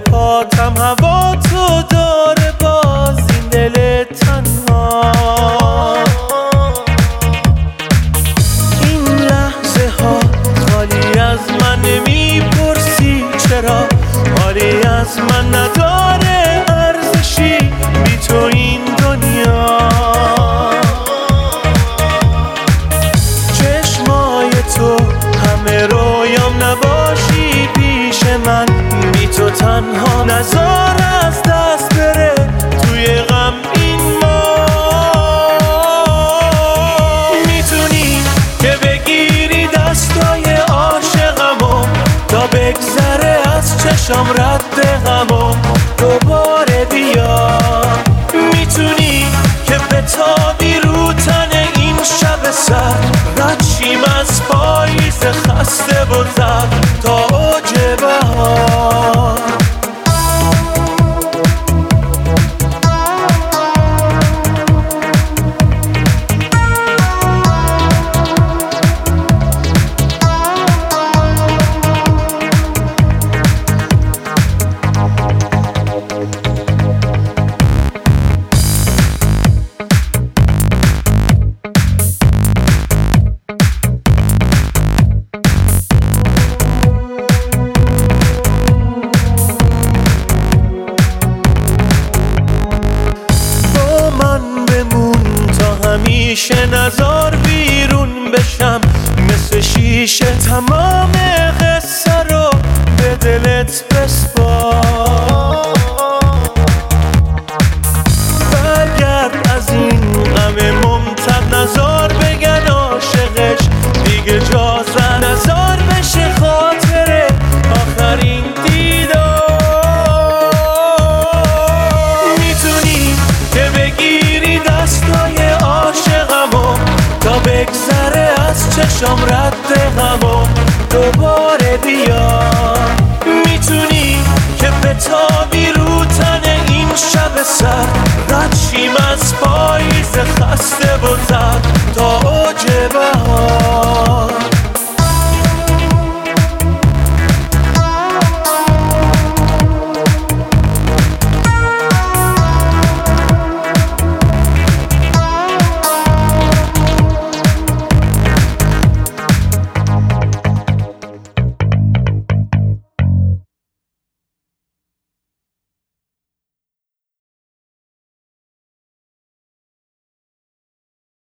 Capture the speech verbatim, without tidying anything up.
پاتم هوا تو داره باز این دل تنها. این لحظه ها خالی از من نمیپرسی چرا، حالی از من نداره ارزشی بی تو این دنیا. چشمای تو همه رویام نباشی پیش من، بی تو تنها نزار از دست بره توی غم این ما. میتونی که بگیری دستای عاشقمو تا بگذره از چشم رد غمو دوباره بیا. میتونی که بتابی رو تن این شب سر، رد شیم از پاییز خسته و زد تا اوج بهار. همیشه نزار بیرون بشم مثل شیشه، تمام قصه رو به دلت بسپار. برگرد از این غم ممتد، نزار بگن عاشقش دیگه جازه، نزار بشه خاطره آخرین دیدار. میتونی که بگیری دستای عاشقمو تا بگذره از چشم